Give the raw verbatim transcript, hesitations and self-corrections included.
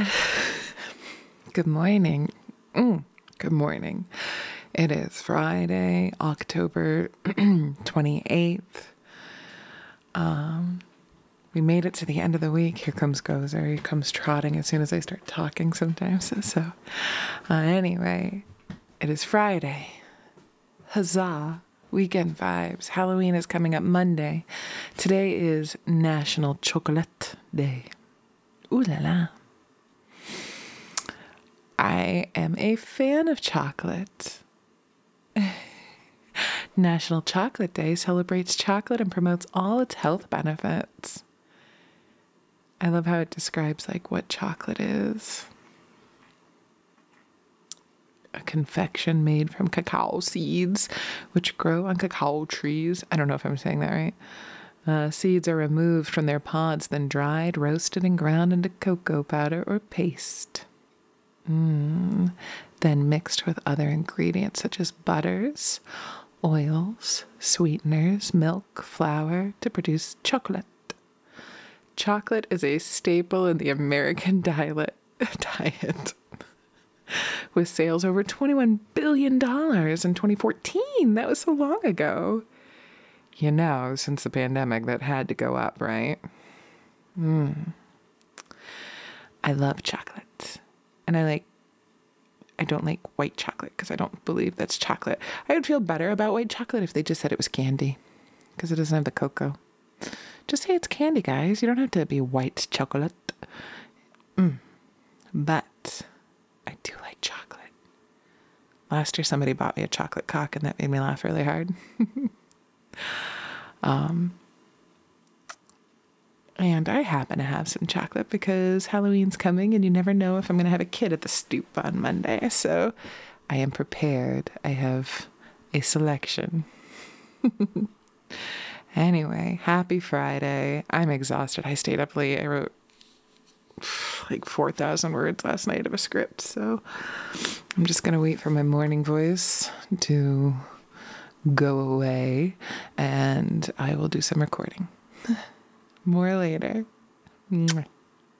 God. Good morning. Mm, good morning. It is Friday, October twenty-eighth. Um, we made it to the end of the week. Here comes Gozer. He comes trotting as soon as I start talking sometimes. So, uh, anyway, it is Friday. Huzzah. Weekend vibes. Halloween is coming up Monday. Today is National Chocolate Day. Ooh la la. I am a fan of chocolate. National Chocolate Day celebrates chocolate and promotes all its health benefits. I love how it describes like what chocolate is. A confection made from cacao seeds, which grow on cacao trees. I don't know if I'm saying that right. Uh, seeds are removed from their pods, then dried, roasted, and ground into cocoa powder or paste. Mm. Then mixed with other ingredients such as butters, oils, sweeteners, milk, flour to produce chocolate. Chocolate is a staple in the American diet, diet with sales over twenty-one billion dollars in twenty fourteen. That was so long ago. You know, since the pandemic, that had to go up, right? Mm. I love chocolate. And I like, I don't like white chocolate because I don't believe that's chocolate. I would feel better about white chocolate if they just said it was candy because it doesn't have the cocoa. Just say it's candy, guys. You don't have to be white chocolate. Mm. But I do like chocolate. Last year, somebody bought me a chocolate cock and that made me laugh really hard. um, and I happen to have some chocolate because Halloween's coming and you never know if I'm going to have a kid at the stoop on Monday. So I am prepared. I have a selection. Anyway, happy Friday. I'm exhausted. I stayed up late. I wrote like four thousand words last night of a script. So I'm just going to wait for my morning voice to go away and I will do some recording. More later. Mwah.